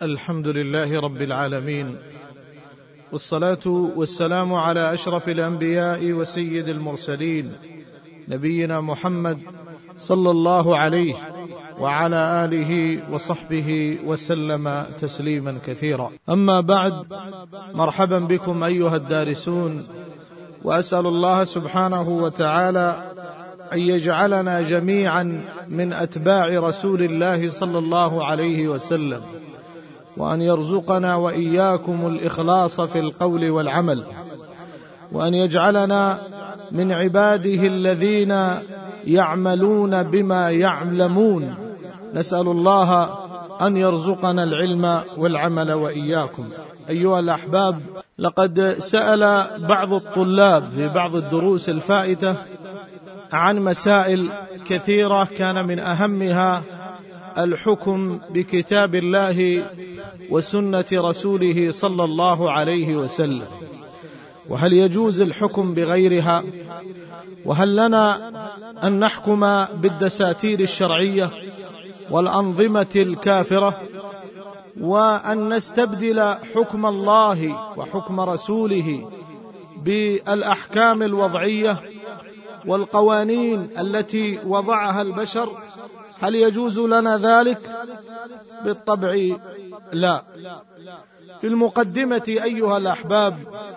الحمد لله رب العالمين، والصلاة والسلام على أشرف الأنبياء وسيد المرسلين نبينا محمد صلى الله عليه وعلى آله وصحبه وسلم تسليما كثيرا. أما بعد، مرحبا بكم أيها الدارسون، وأسأل الله سبحانه وتعالى أن يجعلنا جميعا من أتباع رسول الله صلى الله عليه وسلم، وأن يرزقنا وإياكم الإخلاص في القول والعمل، وأن يجعلنا من عباده الذين يعملون بما يعلمون. نسأل الله أن يرزقنا العلم والعمل وإياكم. أيها الأحباب، لقد سأل بعض الطلاب في بعض الدروس الفائتة عن مسائل كثيرة، كان من أهمها الحكم بكتاب الله وسنة رسوله صلى الله عليه وسلم، وهل يجوز الحكم بغيرها؟ وهل لنا أن نحكم بالدساتير الشرعية والأنظمة الكافرة، وأن نستبدل حكم الله وحكم رسوله بالأحكام الوضعية والقوانين التي وضعها البشر؟ هل يجوز لنا ذلك؟ بالطبع لا. في المقدمة أيها الأحباب،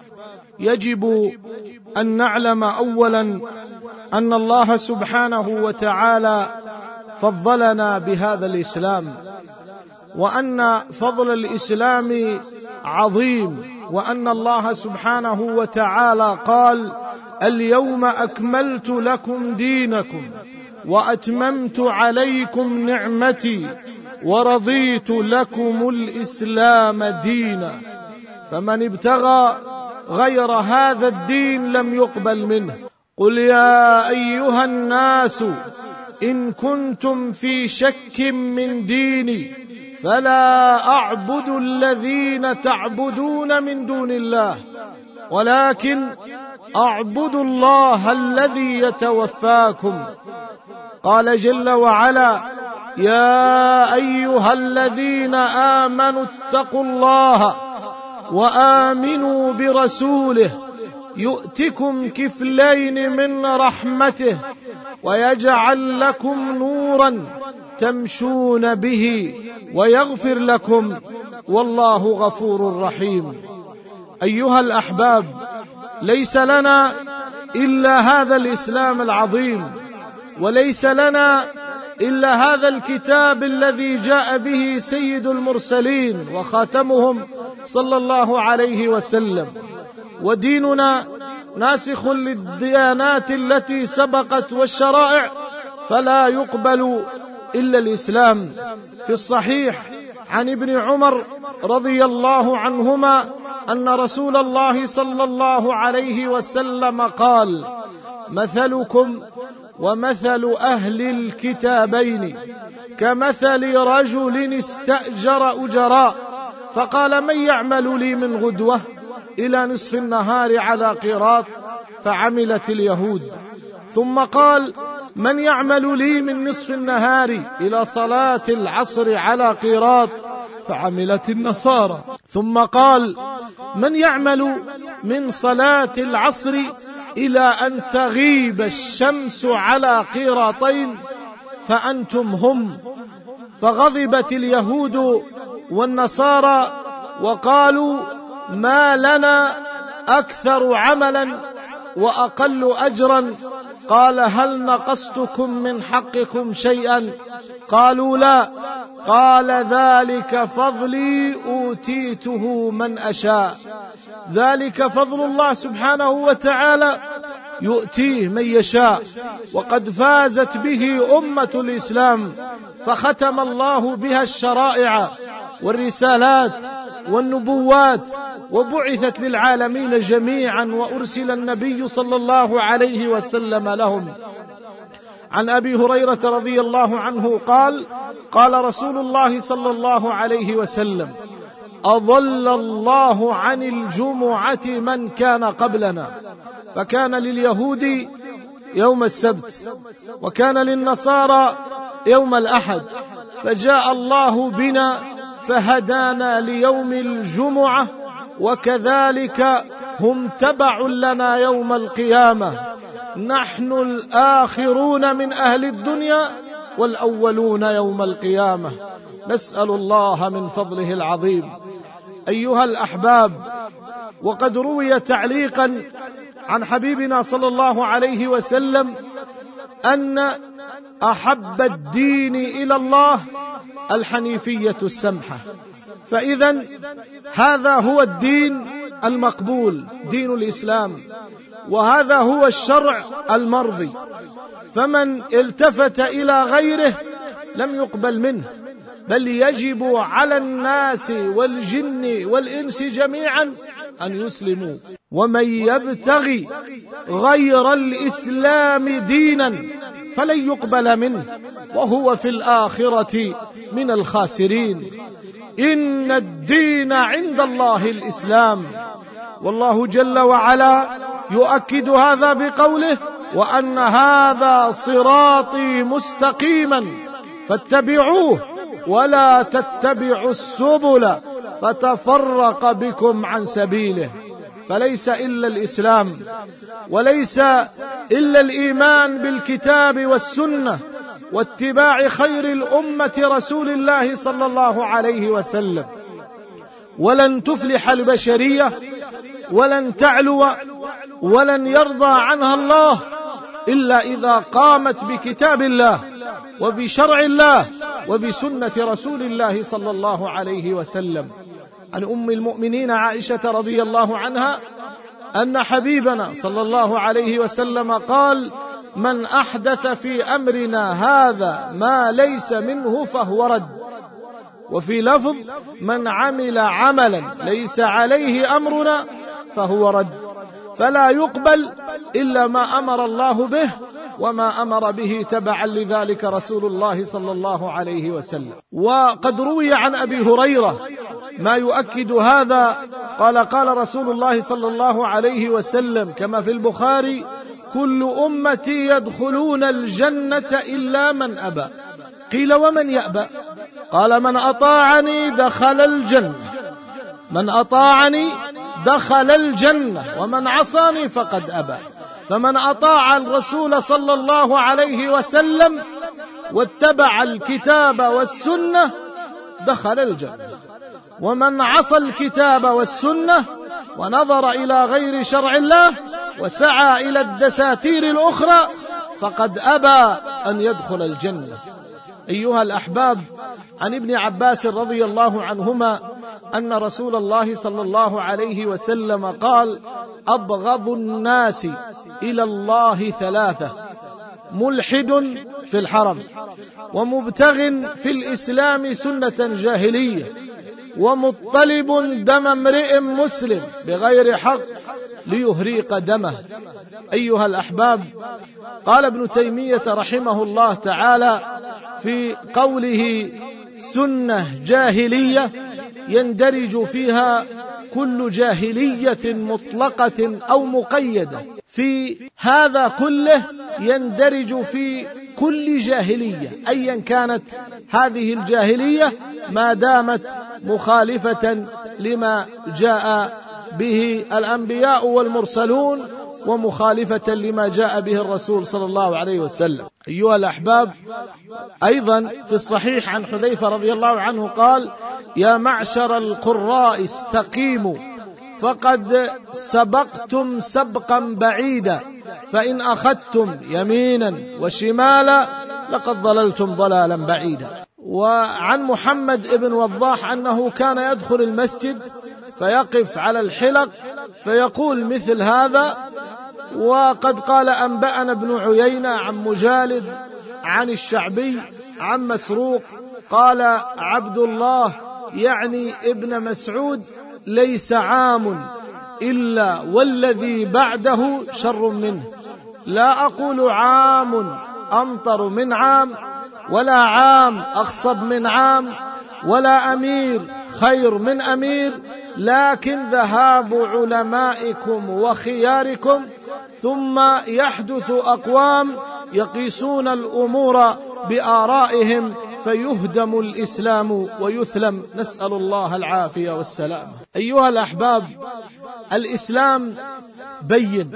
يجب أن نعلم أولا أن الله سبحانه وتعالى فضلنا بهذا الإسلام، وأن فضل الإسلام عظيم، وأن الله سبحانه وتعالى قال: اليوم أكملت لكم دينكم وأتممت عليكم نعمتي ورضيت لكم الإسلام دينا، فمن ابتغى غير هذا الدين لم يقبل منه. قل يا أيها الناس إن كنتم في شك من ديني فلا أعبد الذين تعبدون من دون الله ولكن أعبد الله الذي يتوفاكم. قال جل وعلا: يا أيها الذين آمنوا اتقوا الله وآمنوا برسوله يؤتكم كفلين من رحمته ويجعل لكم نورا تمشون به ويغفر لكم والله غفور رحيم. أيها الأحباب، ليس لنا إلا هذا الإسلام العظيم، وليس لنا إلا هذا الكتاب الذي جاء به سيد المرسلين وخاتمهم صلى الله عليه وسلم، وديننا ناسخ للديانات التي سبقت والشرائع، فلا يقبل إلا الإسلام. في الصحيح عن ابن عمر رضي الله عنهما أن رسول الله صلى الله عليه وسلم قال: مثلكم ومثل أهل الكتابين كمثل رجل استأجر أجراء فقال: من يعمل لي من غدوة إلى نصف النهار على قيراط؟ فعملت اليهود. ثم قال: من يعمل لي من نصف النهار إلى صلاة العصر على قيراط؟ فعملت النصارى. ثم قال: من يعمل من صلاة العصر إلى أن تغيب الشمس على قيراطين؟ فأنتم هم. فغضبت اليهود والنصارى وقالوا: ما لنا أكثر عملا وأقل أجرا. قال: هل نقصتكم من حقكم شيئا؟ قالوا: لا. قال: ذلك فضلي أوتيته من أشاء. ذلك فضل الله سبحانه وتعالى يؤتيه من يشاء، وقد فازت به أمة الإسلام، فختم الله بها الشرائع والرسالات والنبوات، وبعثت للعالمين جميعا، وأرسل النبي صلى الله عليه وسلم لهم. عن أبي هريرة رضي الله عنه قال: قال رسول الله صلى الله عليه وسلم: أضل الله عن الجمعة من كان قبلنا، فكان لليهود يوم السبت وكان للنصارى يوم الأحد، فجاء الله بنا فهدانا ليوم الجمعة، وكذلك هم تبع لنا يوم القيامة. نحن الآخرون من أهل الدنيا والأولون يوم القيامة، نسأل الله من فضله العظيم. أيها الأحباب، وقد روي تعليقا عن حبيبنا صلى الله عليه وسلم أن أحب الدين إلى الله الحنيفية السمحة، فإذا هذا هو الدين المقبول، دين الإسلام، وهذا هو الشرع المرضي، فمن التفت إلى غيره لم يقبل منه، بل يجب على الناس والجن والإنس جميعا أن يسلموا. ومن يبتغي غير الإسلام دينا فلن يقبل منه وهو في الآخرة من الخاسرين. إن الدين عند الله الإسلام، والله جل وعلا يؤكد هذا بقوله: وأن هذا صراطي مستقيما فاتبعوه ولا تتبعوا السبل فتفرق بكم عن سبيله. فليس إلا الإسلام، وليس إلا الإيمان بالكتاب والسنة واتباع خير الأمة رسول الله صلى الله عليه وسلم. ولن تفلح البشرية ولن تعلو ولن يرضى عنها الله إلا إذا قامت بكتاب الله وبشرع الله وبسنة رسول الله صلى الله عليه وسلم. عن أم المؤمنين عائشة رضي الله عنها أن حبيبنا صلى الله عليه وسلم قال: من أحدث في أمرنا هذا ما ليس منه فهو رد. وفي لفظ: من عمل عملا ليس عليه أمرنا فهو رد. فلا يقبل إلا ما أمر الله به وما أمر به تبعا لذلك رسول الله صلى الله عليه وسلم. وقد روي عن أبي هريرة ما يؤكد هذا، قال: قال رسول الله صلى الله عليه وسلم كما في البخاري: كل أمتي يدخلون الجنة إلا من أبى. قيل: ومن يأبى؟ قال: من أطاعني دخل الجنة، من أطاعني دخل الجنة ومن عصاني فقد أبى. فمن أطاع الرسول صلى الله عليه وسلم واتبع الكتاب والسنة دخل الجنة، ومن عصى الكتاب والسنة ونظر إلى غير شرع الله وسعى إلى الدساتير الأخرى فقد أبى أن يدخل الجنة. أيها الأحباب، عن ابن عباس رضي الله عنهما أن رسول الله صلى الله عليه وسلم قال: أبغض الناس إلى الله ثلاثة: ملحد في الحرم، ومبتغ في الإسلام سنة جاهلية، ومطلب دم امرئ مسلم بغير حق ليهريق دمه. أيها الأحباب، قال ابن تيمية رحمه الله تعالى في قوله: سنة جاهلية يندرج فيها كل جاهلية مطلقة أو مقيدة. في هذا كله يندرج في كل جاهلية أيا كانت هذه الجاهلية ما دامت مخالفة لما جاء به الأنبياء والمرسلون ومخالفة لما جاء به الرسول صلى الله عليه وسلم. أيها الأحباب، أيضا في الصحيح عن حذيفة رضي الله عنه قال: يا معشر القراء استقيموا فقد سبقتم سبقا بعيدا، فإن أخذتم يمينا وشمالا لقد ضللتم ضلالا بعيدا. وعن محمد بن وضاح أنه كان يدخل المسجد فيقف على الحلق فيقول مثل هذا. وقد قال: أنبأنا ابن عيينة عن مجالد عن الشعبي عن مسروق قال عبد الله يعني ابن مسعود: ليس عام إلا والذي بعده شر منه. لا أقول عام أمطر من عام، ولا عام أخصب من عام، ولا أمير خير من أمير، لكن ذهاب علمائكم وخياركم، ثم يحدث أقوام يقيسون الأمور بآرائهم فيهدم الإسلام ويثلم، نسأل الله العافية والسلام. أيها الأحباب، الإسلام بين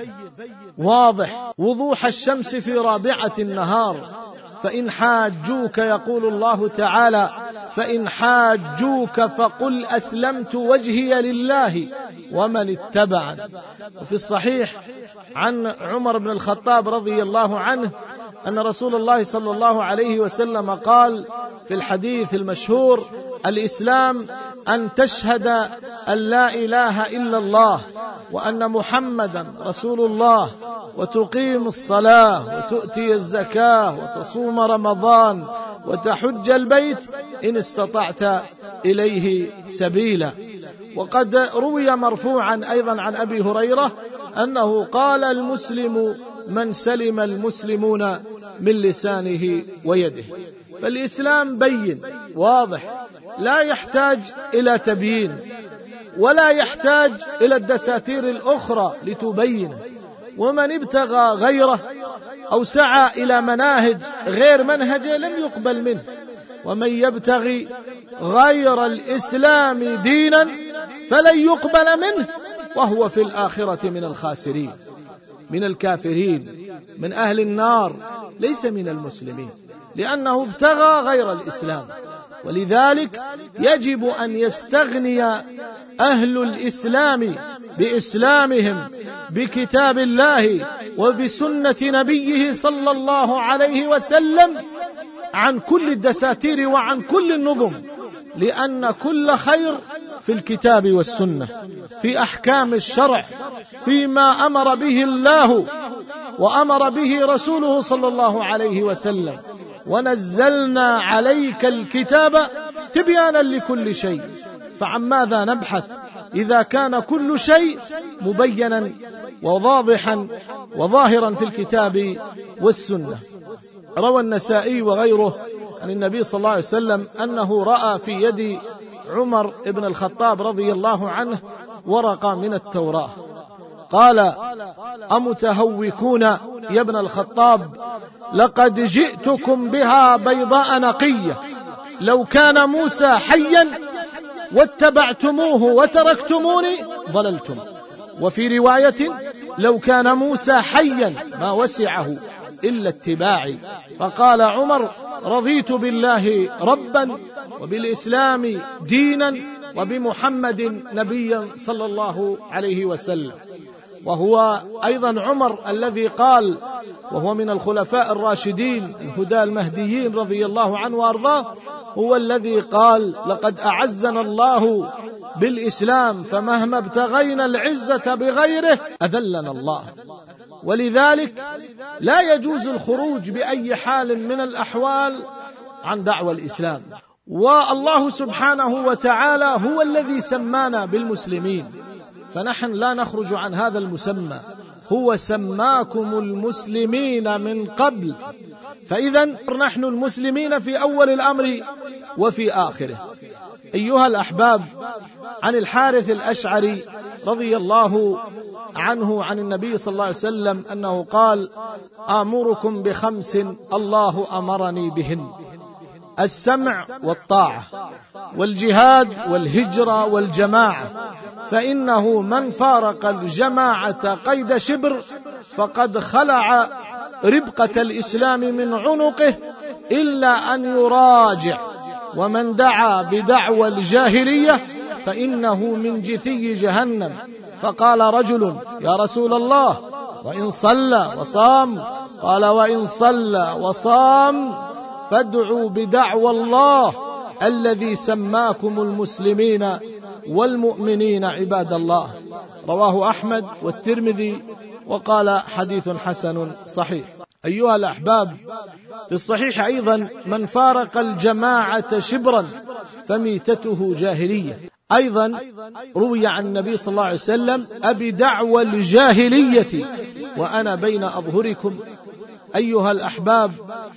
واضح وضوح الشمس في رابعة النهار. فإن حاجوك، يقول الله تعالى: فإن حاجوك فقل أسلمت وجهي لله ومن اتبعني. وفي الصحيح عن عمر بن الخطاب رضي الله عنه أن رسول الله صلى الله عليه وسلم قال في الحديث المشهور: الإسلام أن تشهد أن لا إله إلا الله وأن محمدا رسول الله، وتقيم الصلاة، وتؤتي الزكاة، وتصوم رمضان، وتحج البيت إن استطعت إليه سبيلا. وقد روي مرفوعا أيضا عن أبي هريرة أنه قال: المسلم من سلم المسلمون من لسانه ويده. فالإسلام بين واضح، لا يحتاج إلى تبيين، ولا يحتاج إلى الدساتير الأخرى لتبينه. ومن ابتغى غيره أو سعى إلى مناهج غير منهجه لم يقبل منه. ومن يبتغي غير الإسلام دينا فلن يقبل منه وهو في الآخرة من الخاسرين، من الكافرين، من أهل النار، ليس من المسلمين، لأنه ابتغى غير الإسلام. ولذلك يجب أن يستغني أهل الإسلام بإسلامهم بكتاب الله وبسنة نبيه صلى الله عليه وسلم عن كل الدساتير وعن كل النظم، لأن كل خير في الكتاب والسنة، في أحكام الشرع، فيما أمر به الله وأمر به رسوله صلى الله عليه وسلم. ونزلنا عليك الكتاب تبيانا لكل شيء. فعن ماذا نبحث إذا كان كل شيء مبينا وواضحا وظاهرا في الكتاب والسنة؟ روى النسائي وغيره عن النبي صلى الله عليه وسلم أنه رأى في يد عمر بن الخطاب رضي الله عنه ورقة من التوراة، قال: أمتهوكون يا ابن الخطاب؟ لقد جئتكم بها بيضاء نقية، لو كان موسى حيا واتبعتموه وتركتموني ضللتم. وفي رواية: لو كان موسى حيا ما وسعه إلا اتباعي. فقال عمر: رضيت بالله ربا وبالإسلام دينا وبمحمد نبيا صلى الله عليه وسلم. وهو أيضا عمر الذي قال، وهو من الخلفاء الراشدين الهدى المهديين رضي الله عنه وأرضاه، هو الذي قال: لقد أعزنا الله بالإسلام فمهما ابتغينا العزة بغيره أذلنا الله. ولذلك لا يجوز الخروج بأي حال من الأحوال عن دعوى الإسلام. والله سبحانه وتعالى هو الذي سمانا بالمسلمين، فنحن لا نخرج عن هذا المسمى. هو سماكم المسلمين من قبل، فإذا نحن المسلمين في أول الأمر وفي آخره. أيها الأحباب، عن الحارث الأشعري رضي الله عنه عن النبي صلى الله عليه وسلم أنه قال: آمركم بخمس الله أمرني بهن: السمع والطاعة، والجهاد، والهجرة، والجماعة. فإنه من فارق الجماعة قيد شبر فقد خلع ربقة الإسلام من عنقه إلا أن يراجع. ومن دعا بدعوى الجاهلية فإنه من جثي جهنم. فقال رجل: يا رسول الله، وإن صلى وصام؟ قال: وإن صلى وصام فادعوا بدعوى الله الذي سماكم المسلمين والمؤمنين عباد الله. رواه أحمد والترمذي وقال: حديث حسن صحيح. أيها الأحباب، في الصحيح أيضا: من فارق الجماعة شبرا فميتته جاهلية. أيضا روي عن النبي صلى الله عليه وسلم: أبي دعوى الجاهلية وأنا بين أظهركم. أيها الأحباب،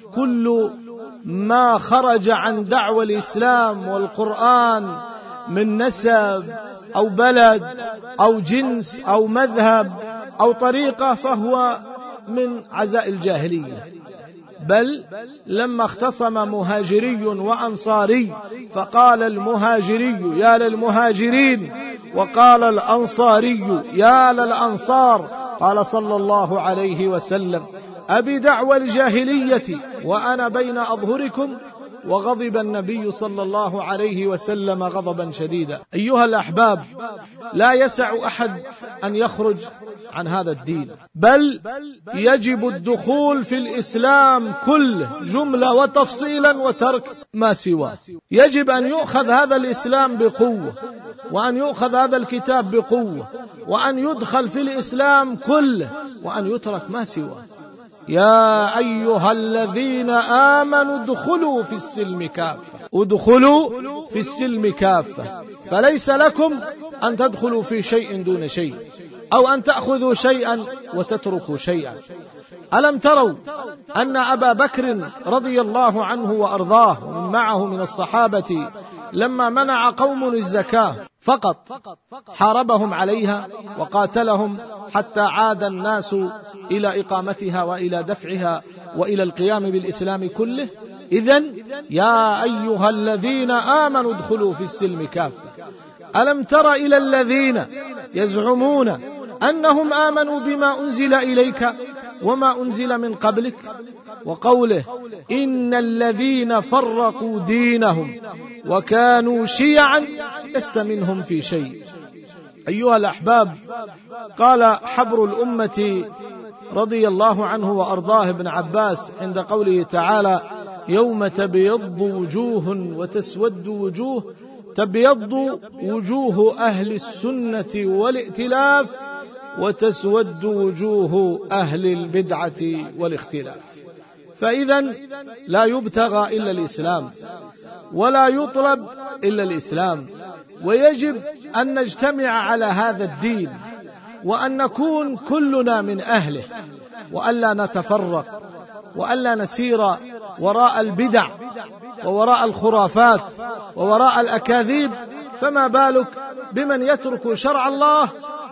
كل ما خرج عن دعوى الإسلام والقرآن من نسب أو بلد أو جنس أو مذهب أو طريقة فهو من عزاء الجاهلية، بل لما اختصم مهاجري وأنصاري فقال المهاجري يا للمهاجرين وقال الأنصاري يا للأنصار، قال صلى الله عليه وسلم: أبي دعوى الجاهلية وأنا بين أظهركم. وغضب النبي صلى الله عليه وسلم غضبا شديدا. أيها الأحباب، لا يسع أحد أن يخرج عن هذا الدين، بل يجب الدخول في الإسلام كله جملة وتفصيلا وترك ما سواه. يجب أن يؤخذ هذا الإسلام بقوة، وأن يؤخذ هذا الكتاب بقوة، وأن يدخل في الإسلام كله، وأن يترك ما سواه. يا أيها الذين آمنوا ادخلوا في السلم كافة، ادخلوا في السلم كافة، فليس لكم أن تدخلوا في شيء دون شيء، أو أن تأخذوا شيئا وتتركوا شيئا. ألم تروا أن أبا بكر رضي الله عنه وأرضاه ومن معه من الصحابة لما منع قوم الزكاة فقط حاربهم عليها وقاتلهم حتى عاد الناس إلى إقامتها وإلى دفعها وإلى القيام بالإسلام كله؟ إذن يا أيها الذين آمنوا ادخلوا في السلم كافة. ألم تر إلى الذين يزعمون أنهم آمنوا بما أنزل إليك وما أنزل من قبلك، وقوله: إن الذين فرقوا دينهم وكانوا شيعا لست منهم في شيء. أيها الأحباب، قال حبر الأمة رضي الله عنه وأرضاه ابن عباس عند قوله تعالى: يوم تبيض وجوه وتسود وجوه، تبيض وجوه أهل السنة والائتلاف وتسود وجوه أهل البدعة والاختلاف. فإذن لا يبتغى إلا الإسلام، ولا يطلب إلا الإسلام، ويجب أن نجتمع على هذا الدين، وأن نكون كلنا من أهله، وألا نتفرق، وألا نسير وراء البدع ووراء الخرافات ووراء الأكاذيب. فما بالك بمن يترك شرع الله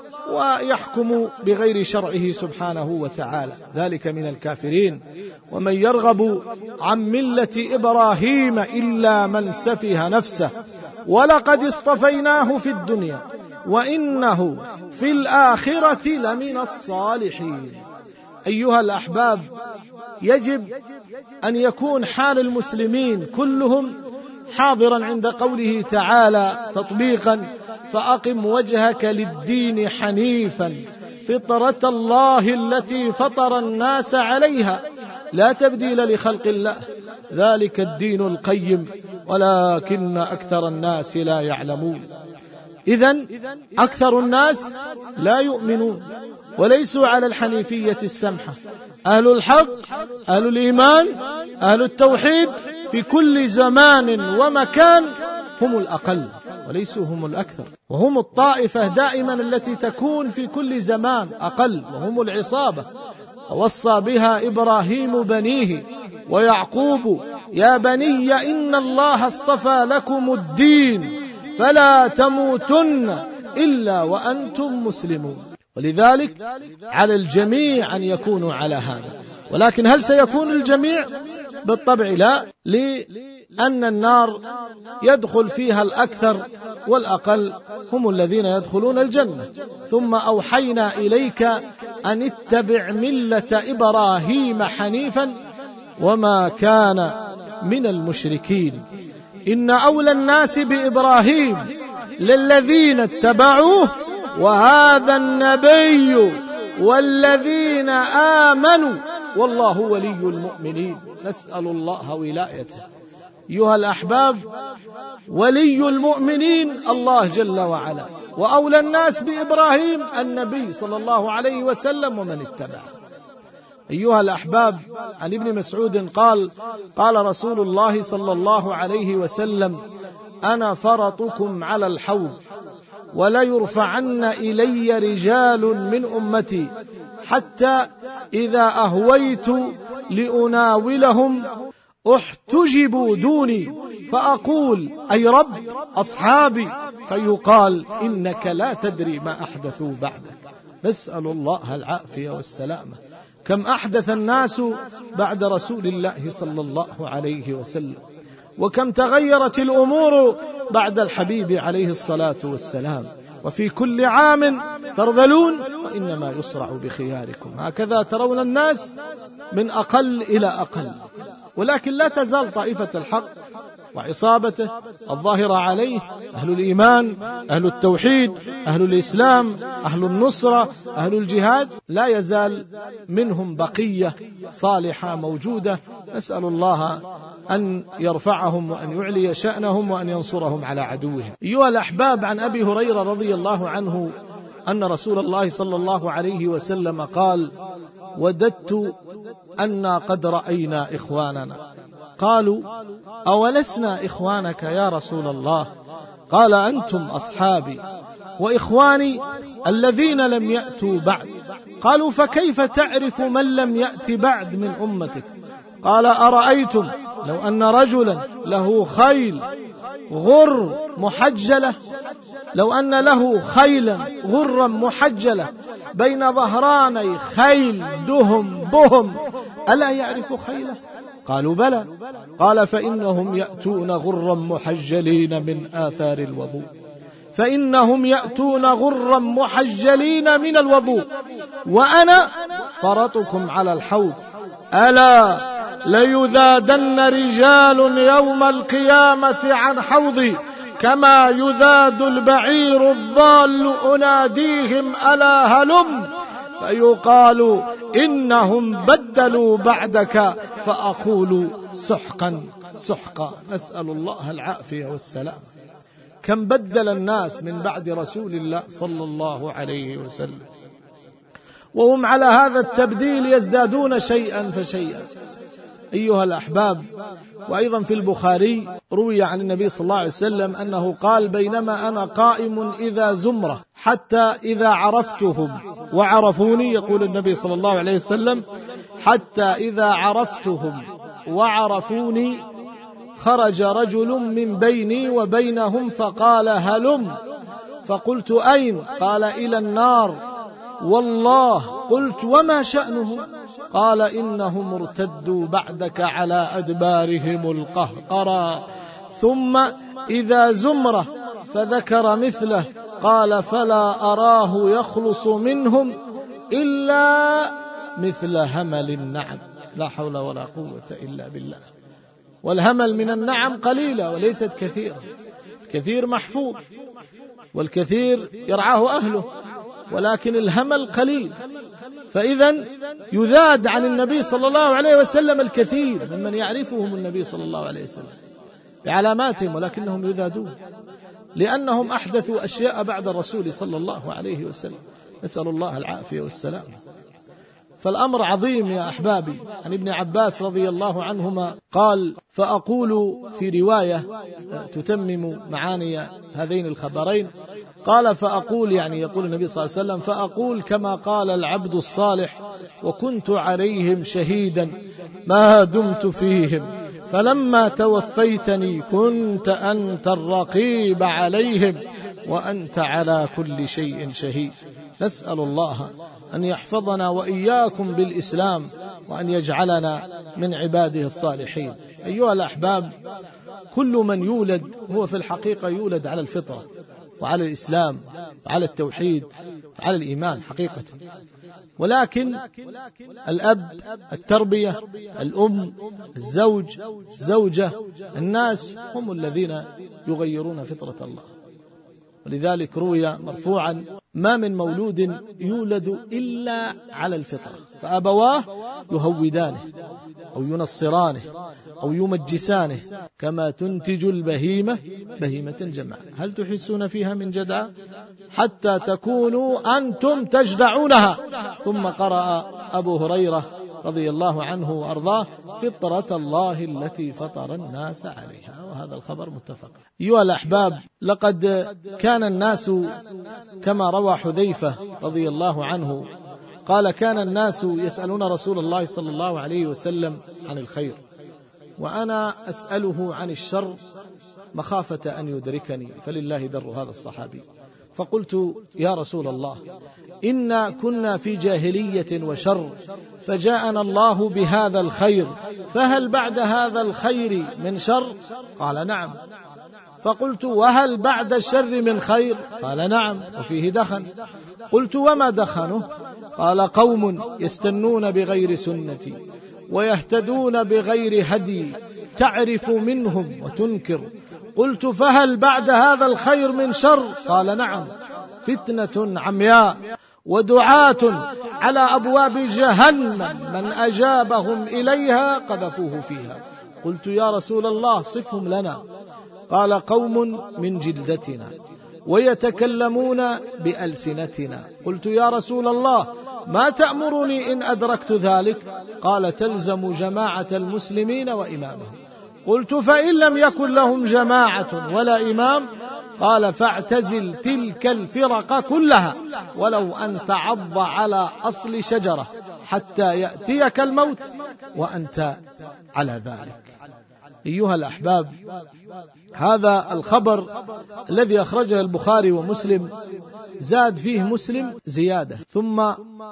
ويحكم بغير شرعه سبحانه وتعالى؟ ذلك من الكافرين. ومن يرغب عن ملة إبراهيم إلا من سفه نفسه ولقد اصطفيناه في الدنيا وإنه في الآخرة لمن الصالحين. أيها الأحباب، يجب أن يكون حال المسلمين كلهم حاضرا عند قوله تعالى تطبيقا: فأقم وجهك للدين حنيفا فطرة الله التي فطر الناس عليها لا تبديل لخلق الله ذلك الدين القيم ولكن أكثر الناس لا يعلمون. إذن أكثر الناس لا يؤمنون وليسوا على الحنيفية السمحة. أهل الحق، أهل الإيمان، أهل التوحيد في كل زمان ومكان هم الأقل وليسوا هم الأكثر، وهم الطائفة دائما التي تكون في كل زمان أقل، وهم العصابة. ووصى بها إبراهيم بنيه ويعقوب: يا بني إن الله اصطفى لكم الدين فلا تموتن إلا وأنتم مسلمون. ولذلك على الجميع أن يكونوا على هذا. ولكن هل سيكون الجميع؟ بالطبع لا، لأن النار يدخل فيها الأكثر، والأقل هم الذين يدخلون الجنة. ثم أوحينا إليك أن اتبع ملة إبراهيم حنيفا وما كان من المشركين. إن أولى الناس بإبراهيم للذين اتبعوه وهذا النبي والذين آمنوا والله ولي المؤمنين. نسأل الله ولايته. أيها الأحباب، ولي المؤمنين الله جل وعلا، وأولى الناس بإبراهيم النبي صلى الله عليه وسلم ومن اتبعه. أيها الأحباب، عن ابن مسعود قال: قال رسول الله صلى الله عليه وسلم: أنا فرطكم على الحوض ولا يرفعن إلي رجال من أمتي حتى إذا أهويت لأناولهم احتجبوا دوني فأقول: أي رب أصحابي، فيقال: إنك لا تدري ما أحدثوا بعدك. نسأل الله العافية والسلامة. كم أحدث الناس بعد رسول الله صلى الله عليه وسلم، وكم تغيرت الأمور بعد الحبيب عليه الصلاة والسلام. وفي كل عام ترذلون وإنما يصرع بخياركم. هكذا ترون الناس من أقل إلى أقل، ولكن لا تزال طائفة الحق وعصابته الظاهرة عليه، أهل الإيمان، أهل التوحيد، أهل الإسلام، أهل النصرة، أهل الجهاد، لا يزال منهم بقية صالحة موجودة. نسأل الله أن يرفعهم وأن يعلي شأنهم وأن ينصرهم على عدوهم. أيها الأحباب، عن أبي هريرة رضي الله عنه أن رسول الله صلى الله عليه وسلم قال: وددت أنا قد رأينا إخواننا. قالوا: أولسنا إخوانك يا رسول الله؟ قال: أنتم أصحابي وإخواني الذين لم يأتوا بعد. قالوا: فكيف تعرف من لم يأت بعد من أمتك؟ قال: أرأيتم لو أن رجلا له خيل غر محجلة، لو أن له خيلا غرا محجلة بين ظهراني خيل دهم بهم، ألا يعرف خيله؟ قالوا: بلى. قال: فإنهم يأتون غرا محجلين من آثار الوضوء، فإنهم يأتون غرا محجلين من الوضوء، وأنا فرطكم على الحوض. ألا ليذادن رجال يوم القيامة عن حوضي كما يذاد البعير الضال، أناديهم ألا هلم، فيقال إنهم بدلوا بعدك، فأقول سحقا سحقا. نسأل الله العافية والسلام. كم بدل الناس من بعد رسول الله صلى الله عليه وسلم، وهم على هذا التبديل يزدادون شيئا فشيئا. أيها الأحباب، وأيضا في البخاري روي عن النبي صلى الله عليه وسلم أنه قال: بينما أنا قائم إذا زمرة حتى إذا عرفتهم وعرفوني، يقول النبي صلى الله عليه وسلم: حتى إذا عرفتهم وعرفوني خرج رجل من بيني وبينهم فقال: هلم. فقلت: أين؟ قال: إلى النار. والله. قلت: وما شأنه؟ قال: إنهم ارتدوا بعدك على أدبارهم القهقرى. ثم إذا زمرة، فذكر مثله، قال: فلا أراه يخلص منهم إلا مثل همل النعم. لا حول ولا قوة إلا بالله. والهمل من النعم قليلة وليست كثيرة، الكثير محفوظ والكثير يرعاه أهله، ولكن الهمل قليل. فإذا يذاد عن النبي صلى الله عليه وسلم الكثير ممن يعرفهم النبي صلى الله عليه وسلم بعلاماتهم، ولكنهم يذادون لأنهم أحدثوا أشياء بعد الرسول صلى الله عليه وسلم. نسأل الله العافية والسلام. فالأمر عظيم يا أحبابي. عن ابن عباس رضي الله عنهما قال: فأقول في رواية تتمم معاني هذين الخبرين، قال: فأقول، يعني يقول النبي صلى الله عليه وسلم، فأقول كما قال العبد الصالح: وكنت عليهم شهيدا ما دمت فيهم، فلما توفيتني كنت أنت الرقيب عليهم وأنت على كل شيء شهيد. نسأل الله أن يحفظنا وإياكم بالإسلام، وأن يجعلنا من عباده الصالحين. أيها الأحباب، كل من يولد هو في الحقيقة يولد على الفطرة وعلى الإسلام وعلى التوحيد وعلى الإيمان حقيقة، ولكن الأب، التربية، الأم، الزوج، الزوجة، الناس هم الذين يغيرون فطرة الله. ولذلك روي مرفوعا: ما من مولود يولد إلا على الفطرة، فأبواه يهودانه أو ينصرانه أو يمجسانه كما تنتج البهيمة بهيمة جمعاء، هل تحسون فيها من جدعى حتى تكونوا أنتم تجدعونها. ثم قرأ أبو هريرة رضي الله عنه وأرضاه: فطرة الله التي فطر الناس عليها. وهذا الخبر متفق. أيها الأحباب، لقد كان الناس كما روى حذيفة رضي الله عنه قال: كان الناس يسألون رسول الله صلى الله عليه وسلم عن الخير، وأنا أسأله عن الشر مخافة أن يدركني، فلله در هذا الصحابي. فقلت يا رسول الله إنا كنا في جاهلية وشر فجاءنا الله بهذا الخير، فهل بعد هذا الخير من شر؟ قال نعم. فقلت وهل بعد الشر من خير؟ قال نعم وفيه دخن. قلت وما دخنه؟ قال قوم يستنون بغير سنتي ويهتدون بغير هدي تعرف منهم وتنكر. قلت فهل بعد هذا الخير من شر؟ قال نعم، فتنة عمياء ودعاة على أبواب جهنم من أجابهم إليها قذفوه فيها. قلت يا رسول الله صفهم لنا. قال قوم من جلدتنا ويتكلمون بألسنتنا. قلت يا رسول الله ما تأمرني إن أدركت ذلك؟ قال تلزم جماعة المسلمين وإمامهم. قلت فإن لم يكن لهم جماعة ولا إمام؟ قال فاعتزل تلك الفرق كلها ولو أن تعض على أصل شجرة حتى يأتيك الموت وأنت على ذلك. أيها الأحباب، هذا الخبر الذي أخرجه البخاري ومسلم زاد فيه مسلم زيادة، ثم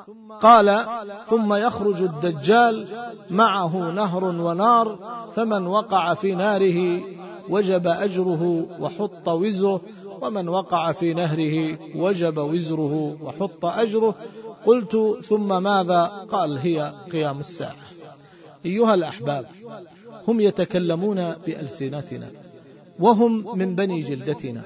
قال ثم يخرج الدجال معه نهر ونار، فمن وقع في ناره وجب أجره وحط وزره، ومن وقع في نهره وجب وزره وحط أجره. قلت ثم ماذا؟ قال هي قيام الساعة. أيها الأحباب، هم يتكلمون بألسنتنا وهم من بني جلدتنا،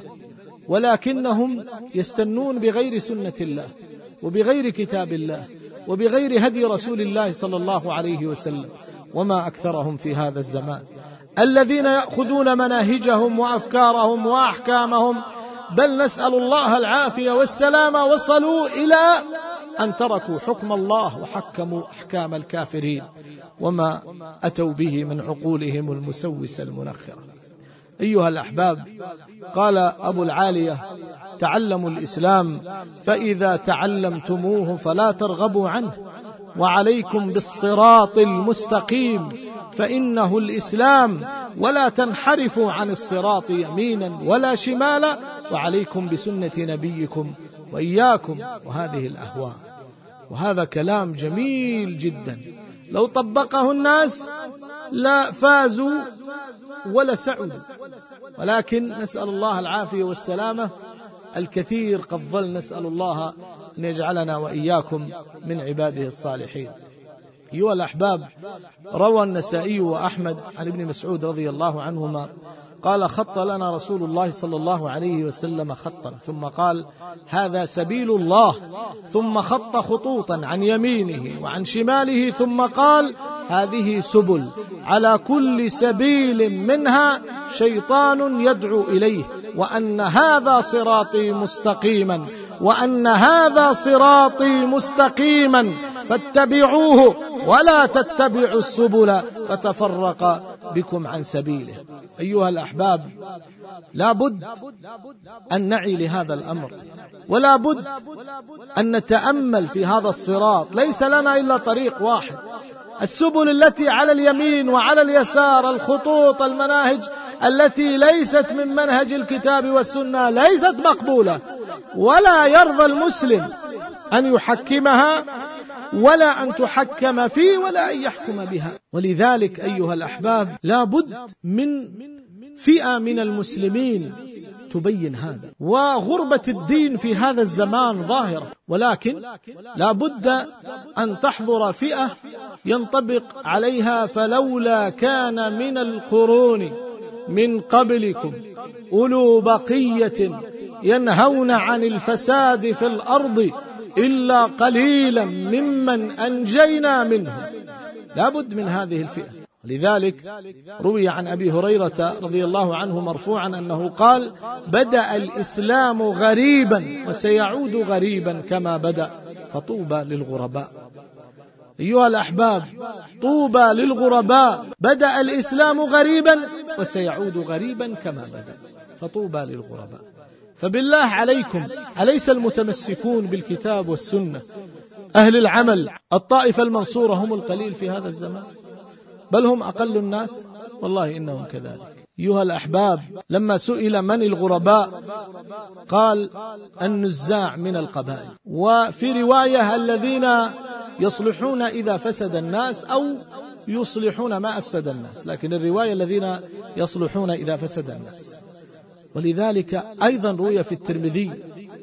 ولكنهم يستنون بغير سنة الله وبغير كتاب الله وبغير هدي رسول الله صلى الله عليه وسلم. وما أكثرهم في هذا الزمان الذين يأخذون مناهجهم وأفكارهم وأحكامهم، بل نسأل الله العافية والسلامة، وصلوا إلى أن تركوا حكم الله وحكموا أحكام الكافرين وما أتوا به من عقولهم المسوسة المنخرة. أيها الأحباب، قال أبو العالية تعلموا الإسلام فإذا تعلمتموه فلا ترغبوا عنه، وعليكم بالصراط المستقيم فإنه الإسلام، ولا تنحرفوا عن الصراط يمينا ولا شمالا، وعليكم بسنة نبيكم وإياكم وهذه الأهواء. وهذا كلام جميل جدا، لو طبقه الناس لا فازوا ولا سعدوا، ولكن نسأل الله العافية والسلامة. الكثير قد ظل نسأل الله أن يجعلنا وإياكم من عباده الصالحين. أيها الأحباب، روى النسائي وأحمد عن ابن مسعود رضي الله عنهما قال خط لنا رسول الله صلى الله عليه وسلم خطا ثم قال هذا سبيل الله، ثم خط خطوطا عن يمينه وعن شماله ثم قال هذه سبل، على كل سبيل منها شيطان يدعو إليه، وأن هذا صراطي مستقيما، وأن هذا صراطي مستقيما فاتبعوه ولا تتبعوا السبل فتفرق بكم عن سبيله. أيها الأحباب، لا بد أن نعي لهذا الأمر، ولا بد أن نتأمل في هذا الصراط. ليس لنا إلا طريق واحد، السبل التي على اليمين وعلى اليسار، الخطوط، المناهج التي ليست من منهج الكتاب والسنة ليست مقبولة، ولا يرضى المسلم أن يحكمها ولا أن تحكم فيه ولا أن يحكم بها. ولذلك أيها الأحباب، لا بد من فئة من المسلمين تبين هذا. وغربة الدين في هذا الزمان ظاهرة، ولكن لا بد أن تحضر فئة ينطبق عليها فلولا كان من القرون من قبلكم أولو بقية ينهون عن الفساد في الأرض إلا قليلا ممن أنجينا منهم. لا بد من هذه الفئة. لذلك روي عن أبي هريرة رضي الله عنه مرفوعا أنه قال بدأ الإسلام غريبا وسيعود غريبا كما بدأ، فطوبى للغرباء. أيها الأحباب، طوبى للغرباء، بدأ الإسلام غريبا وسيعود غريبا كما بدأ، فطوبى للغرباء. فبالله عليكم، أليس المتمسكون بالكتاب والسنة أهل العمل الطائفة المنصورة هم القليل في هذا الزمان؟ بل هم أقل الناس، والله إنهم كذلك. أيها الأحباب، لما سئل من الغرباء قال النزاع من القبائل، وفي رواية الذين يصلحون إذا فسد الناس أو يصلحون ما أفسد الناس، لكن الرواية الذين يصلحون إذا فسد الناس. ولذلك أيضا روي في الترمذي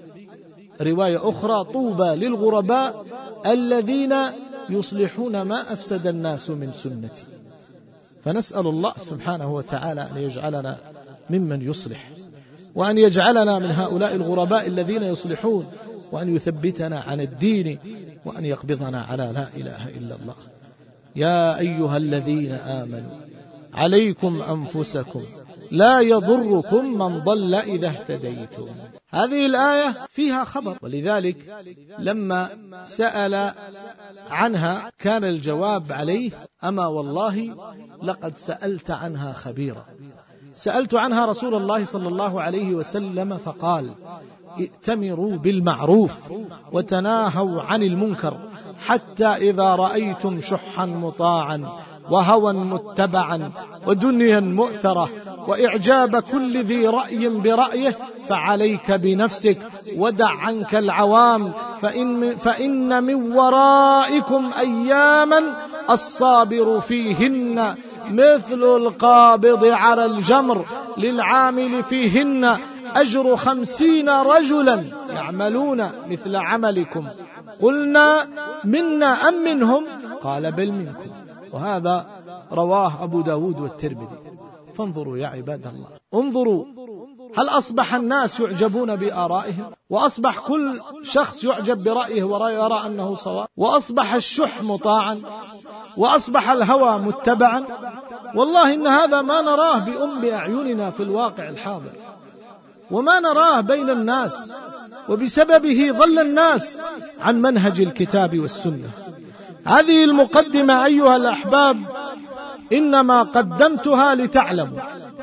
رواية أخرى: طوبى للغرباء الذين يصلحون ما أفسد الناس من سنتي. فنسأل الله سبحانه وتعالى أن يجعلنا ممن يصلح، وأن يجعلنا من هؤلاء الغرباء الذين يصلحون، وأن يثبتنا عن الدين، وأن يقبضنا على لا إله إلا الله. يا أيها الذين آمنوا عليكم أنفسكم لا يضركم من ضل إذا اهتديتم. هذه الآية فيها خبر، ولذلك لما سأل عنها كان الجواب عليه: أما والله لقد سألت عنها خبيرا. سألت عنها رسول الله صلى الله عليه وسلم فقال: ائتمروا بالمعروف وتناهوا عن المنكر، حتى إذا رأيتم شحا مطاعا وهوى متبعا ودنيا مؤثرة وإعجاب كل ذي رأي برأيه فعليك بنفسك ودع عنك العوام، فإن من ورائكم أياما الصابر فيهن مثل القابض على الجمر للعامل فيهن أجر 50 رجلا يعملون مثل عملكم. قلنا: منا أم منهم؟ قال: بل منكم. وهذا رواه أبو داود والترمذي. فانظروا يا عباد الله، انظروا، هل أصبح الناس يعجبون بآرائهم؟ وأصبح كل شخص يعجب برأيه ويرى أنه صواب؟ وأصبح الشح مطاعا؟ وأصبح الهوى متبعا؟ والله إن هذا ما نراه بأعيننا في الواقع الحاضر، وما نراه بين الناس، وبسببه ضل الناس عن منهج الكتاب والسنة. هذه المقدمة أيها الأحباب إنما قدمتها لتعلموا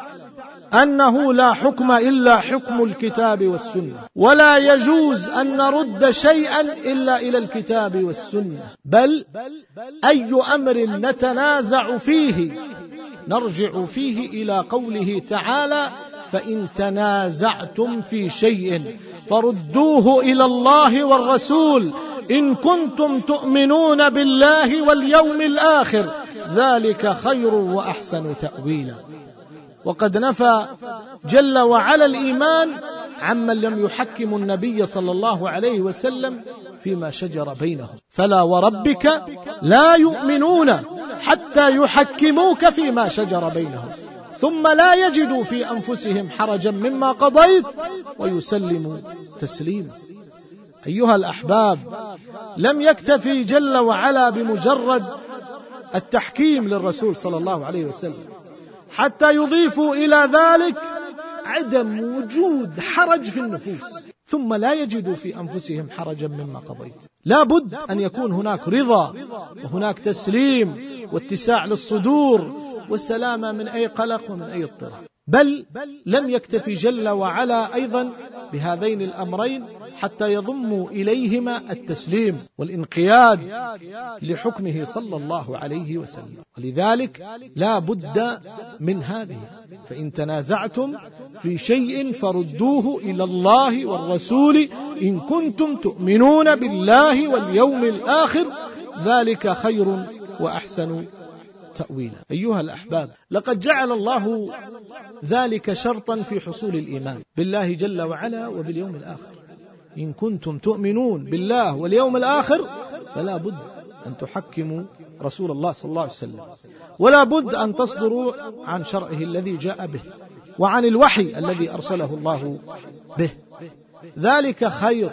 أنه لا حكم إلا حكم الكتاب والسنة، ولا يجوز أن نرد شيئا إلا إلى الكتاب والسنة، بل أي أمر نتنازع فيه نرجع فيه إلى قوله تعالى: فإن تنازعتم في شيء فردوه إلى الله والرسول إن كنتم تؤمنون بالله واليوم الآخر ذلك خير وأحسن تأويلا. وقد نفى جل وعلا الإيمان عمن لم يحكم النبي صلى الله عليه وسلم فيما شجر بينهم: فلا وربك لا يؤمنون حتى يحكموك فيما شجر بينهم ثم لا يجدوا في أنفسهم حرجا مما قضيت ويسلموا تسليما. أيها الأحباب، لم يكتفي جل وعلا بمجرد التحكيم للرسول صلى الله عليه وسلم، حتى يضيفوا إلى ذلك عدم وجود حرج في النفوس ثم لا يجدوا في أنفسهم حرجا مما قضيت. لا بد أن يكون هناك رضا وهناك تسليم واتساع للصدور والسلامة من أي قلق ومن أي اضطراب. بل لم يكتفي جل وعلا أيضا بهذين الأمرين حتى يضموا إليهما التسليم والانقياد لحكمه صلى الله عليه وسلم. ولذلك لا بد من هذه: فإن تنازعتم في شيء فردوه إلى الله والرسول إن كنتم تؤمنون بالله واليوم الآخر ذلك خير وأحسن تأويلا. أيها الأحباب، لقد جعل الله ذلك شرطا في حصول الإيمان بالله جل وعلا وباليوم الآخر. إن كنتم تؤمنون بالله واليوم الآخر فلا بد أن تحكموا رسول الله صلى الله عليه وسلم، ولا بد أن تصدروا عن شرعه الذي جاء به وعن الوحي الذي أرسله الله به. ذلك خير.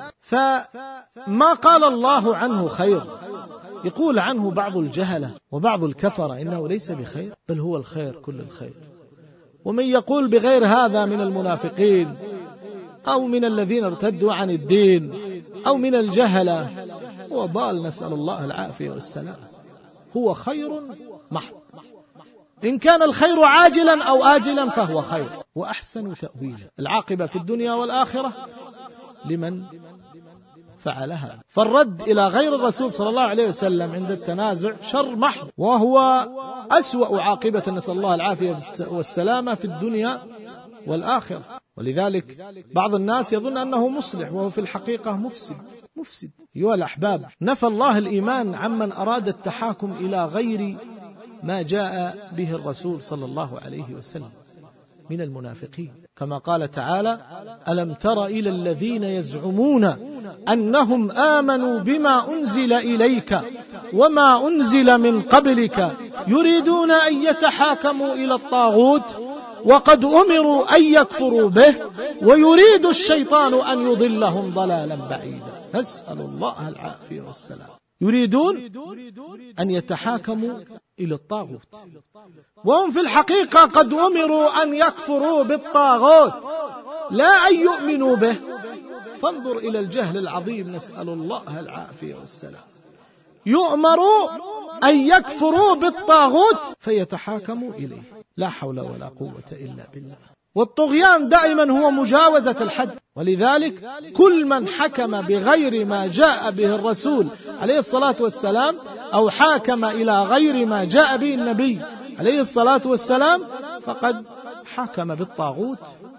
فما قال الله عنه خير يقول عنه بعض الجهلة وبعض الكفرة إنه ليس بخير، بل هو الخير كل الخير. ومن يقول بغير هذا من المنافقين أو من الذين ارتدوا عن الدين أو من الجهلة هو ضال، نسأل الله العافية والسلام. هو خير محض. إن كان الخير عاجلا أو آجلا فهو خير وأحسن تأويلا. العاقبة في الدنيا والآخرة لمن فعلها. فالرد إلى غير الرسول صلى الله عليه وسلم عند التنازع شر محض، وهو أسوأ عاقبة، نسأل الله العافية والسلامة في الدنيا والآخرة. ولذلك بعض الناس يظن أنه مصلح وهو في الحقيقة مفسد. أيها الأحباب، نفى الله الإيمان عمن أراد التحاكم إلى غير ما جاء به الرسول صلى الله عليه وسلم من المنافقين، كما قال تعالى: ألم تر إلى الذين يزعمون أنهم آمنوا بما أنزل إليك وما أنزل من قبلك يريدون أن يتحاكموا إلى الطاغوت وقد أمروا أن يكفروا به ويريد الشيطان أن يضلهم ضلالا بعيدا. نسأل الله العافية والسلام. يريدون أن يتحاكموا إلى الطاغوت وهم في الحقيقة قد أمروا أن يكفروا بالطاغوت لا أن يؤمنوا به. فانظر إلى الجهل العظيم، نسأل الله العافية والسلام. يؤمروا أن يكفروا بالطاغوت فيتحاكموا إليه. لا حول ولا قوة إلا بالله. والطغيان دائما هو مجاوزة الحد، ولذلك كل من حكم بغير ما جاء به الرسول عليه الصلاة والسلام أو حاكم إلى غير ما جاء به النبي عليه الصلاة والسلام فقد حكم بالطاغوت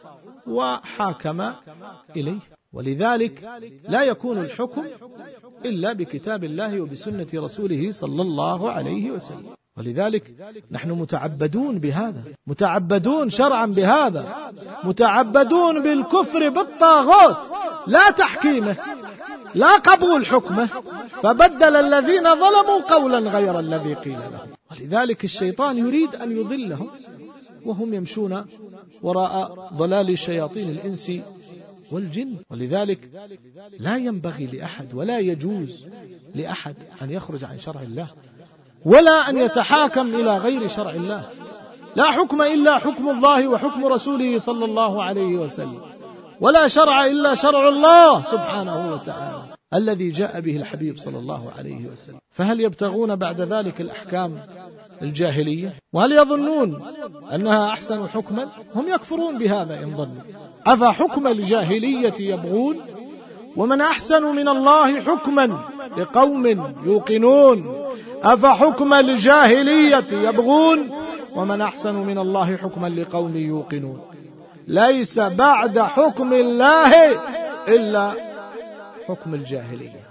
وحاكم إليه. ولذلك لا يكون الحكم إلا بكتاب الله وبسنة رسوله صلى الله عليه وسلم. ولذلك نحن متعبدون بهذا، متعبدون شرعا بهذا، متعبدون بالكفر بالطاغوت، لا تحكيمه، لا قبول حكمه، فبدل الذين ظلموا قولا غير الذي قيل لهم. ولذلك الشيطان يريد أن يضلهم وهم يمشون وراء ضلال شياطين الإنس والجن. ولذلك لا ينبغي لأحد ولا يجوز لأحد أن يخرج عن شرع الله ولا أن يتحاكم إلى غير شرع الله. لا حكم إلا حكم الله وحكم رسوله صلى الله عليه وسلم، ولا شرع إلا شرع الله سبحانه وتعالى الذي جاء به الحبيب صلى الله عليه وسلم. فهل يبتغون بعد ذلك الأحكام الجاهلية؟ وهل يظنون أنها أحسن حكما؟ هم يكفرون بهذا إن ظنوا. أفحكم الجاهلية يبغون ومن أحسن من الله حكما لقوم يوقنون. أفحكم الجاهلية يبغون ومن أحسن من الله حكما لقوم يوقنون. ليس بعد حكم الله إلا حكم الجاهلية.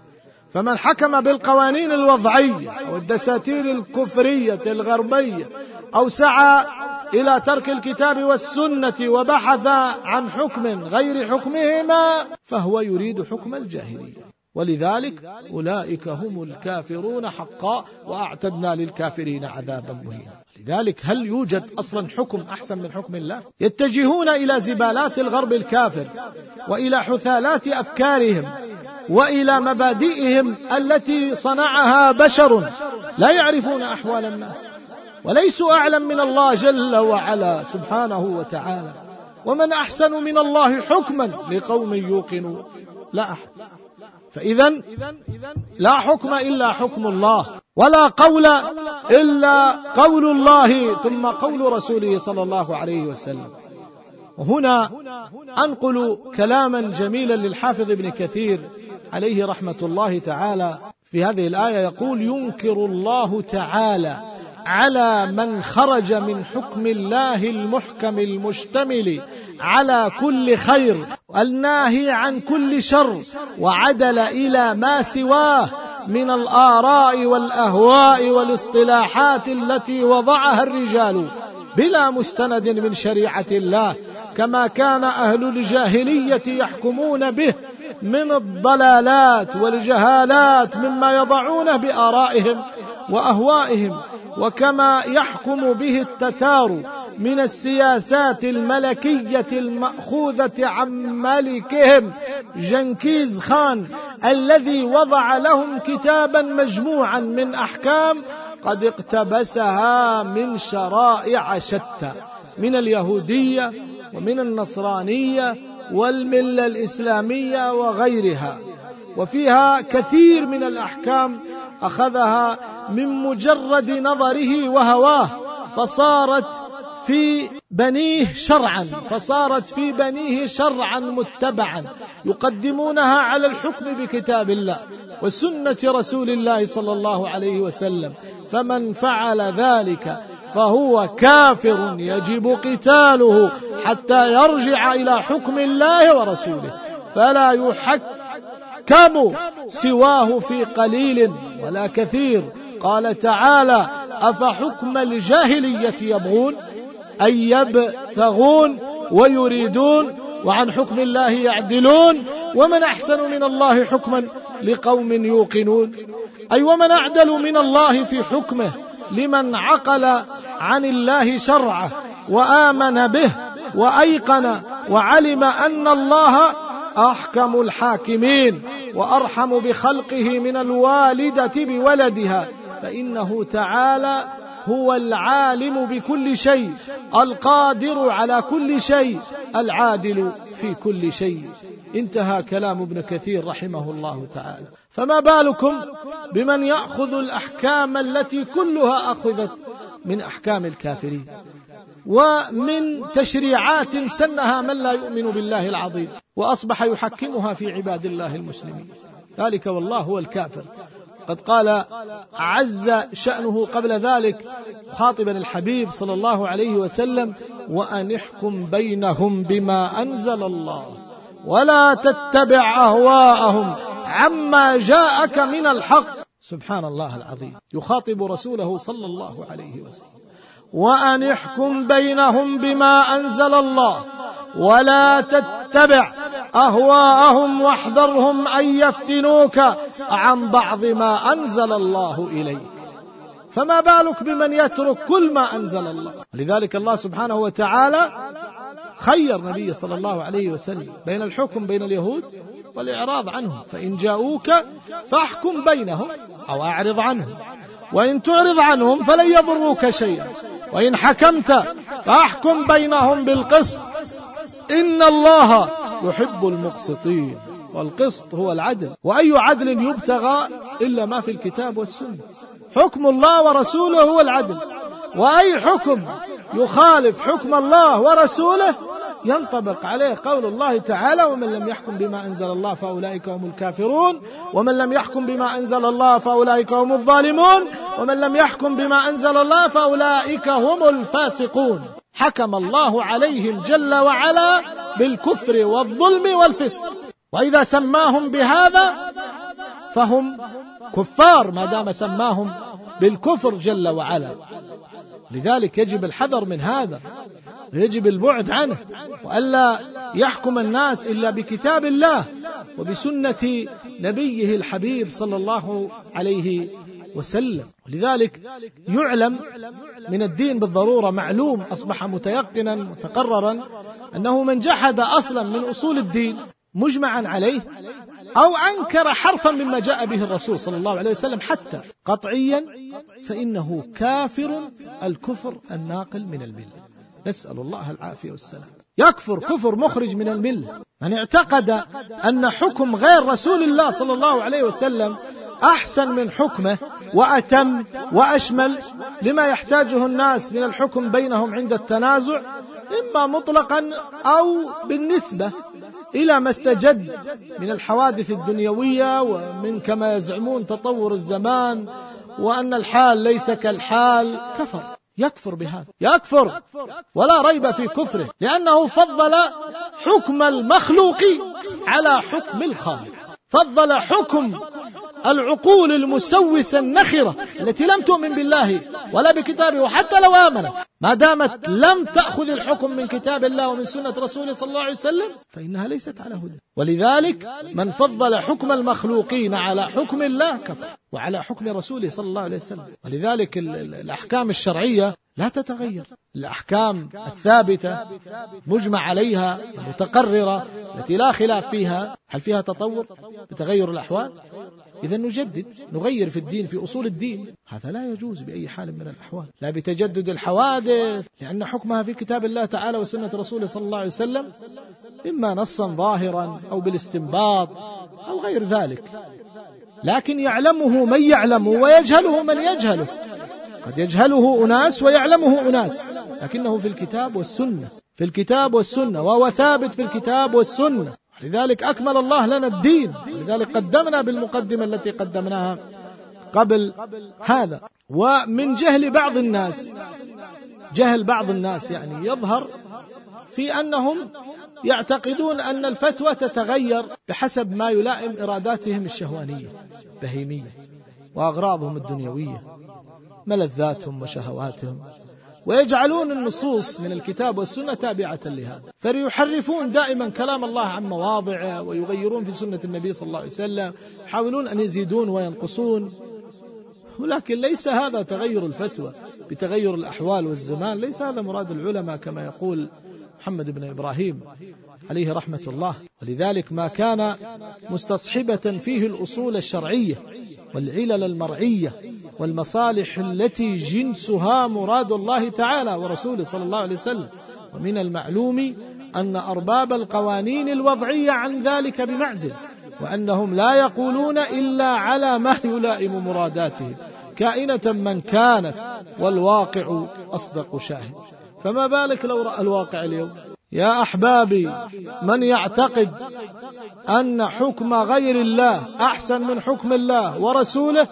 فمن حكم بالقوانين الوضعية أو الدساتير الكفرية الغربية أو سعى إلى ترك الكتاب والسنة وبحث عن حكم غير حكمهما فهو يريد حكم الجاهلية. ولذلك أولئك هم الكافرون حقا وأعتدنا للكافرين عذابا مهينا. لذلك هل يوجد أصلا حكم أحسن من حكم الله؟ يتجهون إلى زبالات الغرب الكافر وإلى حثالات أفكارهم وإلى مبادئهم التي صنعها بشر لا يعرفون أحوال الناس وليسوا أعلم من الله جل وعلا سبحانه وتعالى. ومن أحسن من الله حكما لقوم يوقنون. لا أحد. فإذن لا حكم إلا حكم الله، ولا قول إلا قول الله ثم قول رسوله صلى الله عليه وسلم. وهنا أنقل كلاما جميلا للحافظ ابن كثير عليه رحمة الله تعالى في هذه الآية، يقول: ينكر الله تعالى على من خرج من حكم الله المحكم المشتمل على كل خير الناهي عن كل شر وعدل إلى ما سواه من الآراء والأهواء والاصطلاحات التي وضعها الرجال بلا مستند من شريعة الله، كما كان أهل الجاهلية يحكمون به من الضلالات والجهالات مما يضعونه بآرائهم وأهوائهم، وكما يحكم به التتار من السياسات الملكية المأخوذة عن ملكهم جنكيز خان الذي وضع لهم كتابا مجموعا من أحكام قد اقتبسها من شرائع شتى، من اليهودية ومن النصرانية والملة الإسلامية وغيرها، وفيها كثير من الأحكام أخذها من مجرد نظره وهواه، فصارت في بنيه شرعا، فصارت في بنيه شرعا متبعا يقدمونها على الحكم بكتاب الله وسنة رسول الله صلى الله عليه وسلم. فمن فعل ذلك فهو كافر يجب قتاله حتى يرجع إلى حكم الله ورسوله، فلا يحكم سواه في قليل ولا كثير. قال تعالى: أفحكم الجاهلية يبغون أي يبتغون ويريدون وعن حكم الله يعدلون ومن أحسن من الله حكما لقوم يوقنون. أي ومن أعدل من الله في حكمه لمن عقل عن الله شرعه وآمن به وأيقن وعلم أن الله أحكم الحاكمين وأرحم بخلقه من الوالدة بولدها، فإنه تعالى هو العالم بكل شيء، القادر على كل شيء، العادل في كل شيء. انتهى كلام ابن كثير رحمه الله تعالى. فما بالكم بمن يأخذ الأحكام التي كلها أخذت من أحكام الكافرين ومن تشريعات سنها من لا يؤمن بالله العظيم، وأصبح يحكمها في عباد الله المسلمين. ذلك والله هو الكافر. قد قال عز شأنه قبل ذلك خاطبا الحبيب صلى الله عليه وسلم: وأن احكم بينهم بما أنزل الله ولا تتبع أهواءهم عما جاءك من الحق. سبحان الله العظيم، يخاطب رسوله صلى الله عليه وسلم: وأن احكم بينهم بما أنزل الله ولا تتبع أهواءهم واحذرهم أن يفتنوك عن بعض ما أنزل الله إليك. فما بالك بمن يترك كل ما أنزل الله. لذلك الله سبحانه وتعالى خير نبي صلى الله عليه وسلم بين الحكم بين اليهود والإعراض عنهم: فإن جاءوك فاحكم بينهم أو أعرض عنهم، وإن تعرض عنهم فلن يضروك شيئا، وإن حكمت فاحكم بينهم بالقسط إن الله يحب المقسطين. والقسط هو العدل، وأي عدل يبتغى إلا ما في الكتاب والسنة. حكم الله ورسوله هو العدل، وأي حكم يخالف حكم الله ورسوله ينطبق عليه قول الله تعالى: ومن لم يحكم بما أنزل الله فأولئك هم الكافرون، ومن لم يحكم بما أنزل الله فأولئك هم الظالمون، ومن لم يحكم بما أنزل الله فأولئك هم الفاسقون. حكم الله عليهم جل وعلا بالكفر والظلم والفسق، وإذا سماهم بهذا فهم كفار ما دام سماهم بالكفر جل وعلا. لذلك يجب الحذر من هذا ويجب البعد عنه، وألا يحكم الناس إلا بكتاب الله وبسنة نبيه الحبيب صلى الله عليه وسلم. ولذلك يعلم من الدين بالضرورة، معلوم أصبح متيقنا متقررا، أنه من جحد أصلا من أصول الدين مجمعا عليه أو أنكر حرفا مما جاء به الرسول صلى الله عليه وسلم حتى قطعيا، فإنه كافر الكفر الناقل من الملة. نسأل الله العافية والسلام. يكفر كفر مخرج من الملة من اعتقد أن حكم غير رسول الله صلى الله عليه وسلم أحسن من حكمه وأتم وأشمل لما يحتاجه الناس من الحكم بينهم عند التنازع، إما مطلقا أو بالنسبة إلى ما استجد من الحوادث الدنيوية ومن كما يزعمون تطور الزمان وأن الحال ليس كالحال. كفر، يكفر بهذا، يكفر ولا ريب في كفره، لأنه فضل حكم المخلوق على حكم الخالق، فضل حكم العقول المسوسة النخرة التي لم تؤمن بالله ولا بكتابه، وحتى لو آمنت ما دامت لم تأخذ الحكم من كتاب الله ومن سنة رسوله صلى الله عليه وسلم فإنها ليست على هدى. ولذلك من فضل حكم المخلوقين على حكم الله كفر، وعلى حكم رسوله صلى الله عليه وسلم. ولذلك الأحكام الشرعية لا تتغير، الأحكام الثابتة مجمع عليها متقررة التي لا خلاف فيها، هل فيها تطور بتغير الأحوال؟ إذا نجدد، نغير في الدين، في أصول الدين، هذا لا يجوز بأي حال من الأحوال، لا بتجدد الحوادث، لأن حكمها في كتاب الله تعالى وسنة رسوله صلى الله عليه وسلم، إما نصا ظاهرا أو بالاستنباط أو غير ذلك، لكن يعلمه من يعلمه ويجهله من يجهله. قد يجهله أناس ويعلمه أناس، لكنه في الكتاب والسنة، في الكتاب والسنة، وهو ثابت في الكتاب والسنة. لذلك أكمل الله لنا الدين، ولذلك قدمنا بالمقدمة التي قدمناها قبل هذا. ومن جهل بعض الناس، جهل بعض الناس يعني يظهر في أنهم يعتقدون أن الفتوى تتغير بحسب ما يلائم إراداتهم الشهوانية بهيمية وأغراضهم الدنيوية، ملذاتهم وشهواتهم، ويجعلون النصوص من الكتاب والسنة تابعة لهذا، فيحرفون دائما كلام الله عن مواضعه، ويغيرون في سنة النبي صلى الله عليه وسلم، يحاولون أن يزيدون وينقصون. ولكن ليس هذا تغير الفتوى بتغير الأحوال والزمان، ليس هذا مراد العلماء كما يقول محمد بن إبراهيم عليه رحمة الله. ولذلك ما كان مستصحبة فيه الأصول الشرعية والعلل المرعية والمصالح التي جنسها مراد الله تعالى ورسوله صلى الله عليه وسلم. ومن المعلوم أن أرباب القوانين الوضعية عن ذلك بمعزل، وأنهم لا يقولون إلا على ما يلائم مراداتهم كائنة من كانت، والواقع أصدق شاهد. فما بالك لو رأى الواقع اليوم؟ يا أحبابي، من يعتقد أن حكم غير الله أحسن من حكم الله ورسوله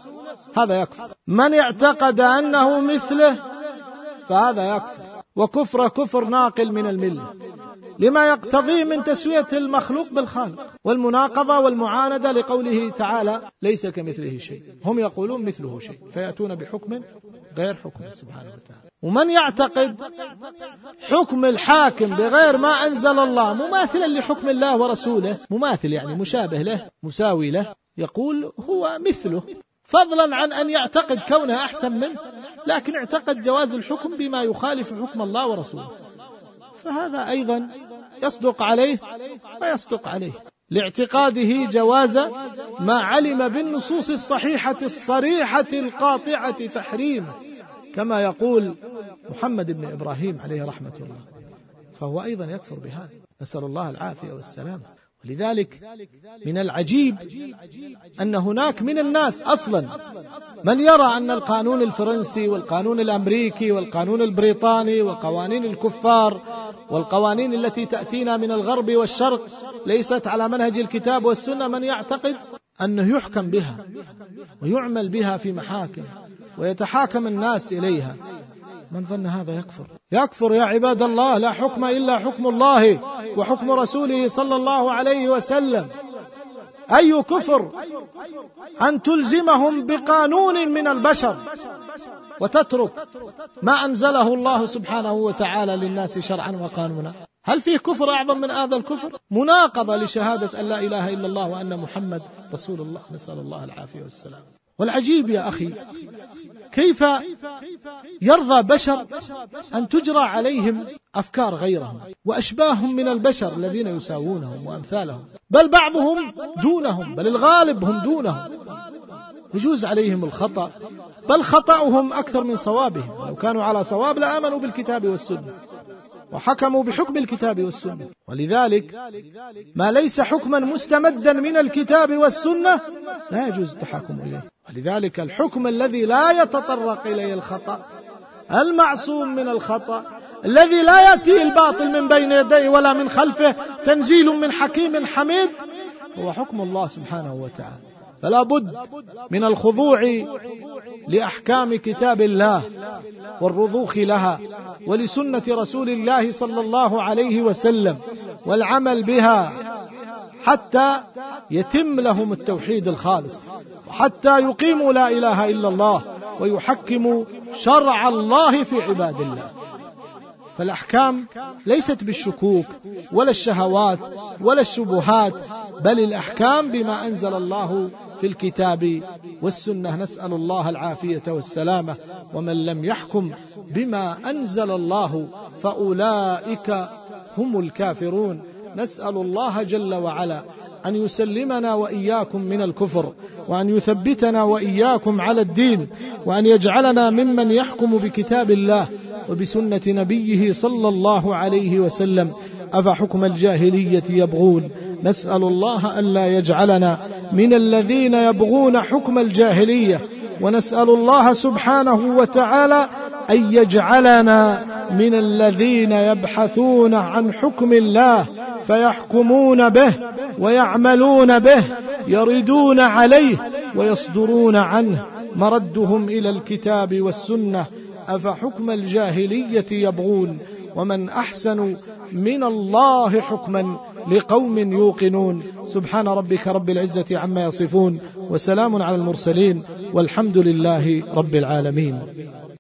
هذا يكفر. من اعتقد أنه مثله فهذا يكفر، وكفر كفر ناقل من الملة، لما يقتضيه من تسوية المخلوق بالخالق والمناقضة والمعاندة لقوله تعالى ليس كمثله شيء. هم يقولون مثله شيء فيأتون بحكم غير حكمه سبحانه وتعالى. ومن يعتقد حكم الحاكم بغير ما أنزل الله مماثلا لحكم الله ورسوله، مماثل يعني مشابه له مساوي له، يقول هو مثله، فضلا عن أن يعتقد كونه أحسن منه، لكن اعتقد جواز الحكم بما يخالف حكم الله ورسوله، فهذا أيضا يصدق عليه ويصدق عليه لاعتقاده جواز ما علم بالنصوص الصحيحة الصريحة القاطعة تحريمه، كما يقول محمد بن إبراهيم عليه رحمة الله، فهو أيضا يكفر بهذا، نسأل الله العافية والسلام. ولذلك من العجيب أن هناك من الناس أصلا من يرى أن القانون الفرنسي والقانون الأمريكي والقانون البريطاني وقوانين الكفار والقوانين التي تأتينا من الغرب والشرق ليست على منهج الكتاب والسنة، من يعتقد أنه يحكم بها ويعمل بها في محاكم ويتحاكم الناس إليها. من ظن هذا يكفر، يكفر يا عباد الله. لا حكم إلا حكم الله وحكم رسوله صلى الله عليه وسلم. أي كفر أن تلزمهم بقانون من البشر وتترك ما أنزله الله سبحانه وتعالى للناس شرعا وقانونا؟ هل فيه كفر أعظم من هذا الكفر؟ مناقضة لشهادة أن لا إله إلا الله وأن محمد رسول الله، نسأل الله العافية والسلام. والعجيب يا أخي كيف يرضى بشر أن تجرى عليهم أفكار غيرهم وأشباههم من البشر الذين يساوونهم وأمثالهم، بل بعضهم دونهم، بل الغالب هم دونهم، يجوز عليهم الخطأ، بل خطأهم أكثر من صوابهم، لو كانوا على صواب لآمنوا بالكتاب والسنة وحكموا بحكم الكتاب والسنة. ولذلك ما ليس حكما مستمدا من الكتاب والسنة لا يجوز التحاكم إليه. ولذلك الحكم الذي لا يتطرق إليه الخطأ، المعصوم من الخطأ، الذي لا يأتي الباطل من بين يديه ولا من خلفه، تنزيل من حكيم حميد، هو حكم الله سبحانه وتعالى. فلا بد من الخضوع لأحكام كتاب الله والرضوخ لها ولسنة رسول الله صلى الله عليه وسلم والعمل بها حتى يتم لهم التوحيد الخالص، وحتى يقيموا لا إله إلا الله ويحكموا شرع الله في عباد الله. فالأحكام ليست بالشكوك ولا الشهوات ولا الشبهات، بل الأحكام بما أنزل الله في الكتاب والسنة، نسأل الله العافية والسلامة. ومن لم يحكم بما أنزل الله فأولئك هم الكافرون. نسأل الله جل وعلا أن يسلمنا وإياكم من الكفر، وأن يثبتنا وإياكم على الدين، وأن يجعلنا ممن يحكم بكتاب الله وبسنة نبيه صلى الله عليه وسلم. أفحكم الجاهلية يبغون؟ نسأل الله ألا يجعلنا من الذين يبغون حكم الجاهلية ونسأل الله سبحانه وتعالى أن يجعلنا من الذين يبحثون عن حكم الله فيحكمون به ويعملون به، يردون عليه ويصدرون عنه، مردهم إلى الكتاب والسنة. أفحكم الجاهلية يبغون ومن أحسن من الله حكما لقوم يوقنون. سبحان ربك رب العزة عما يصفون، وسلام على المرسلين، والحمد لله رب العالمين.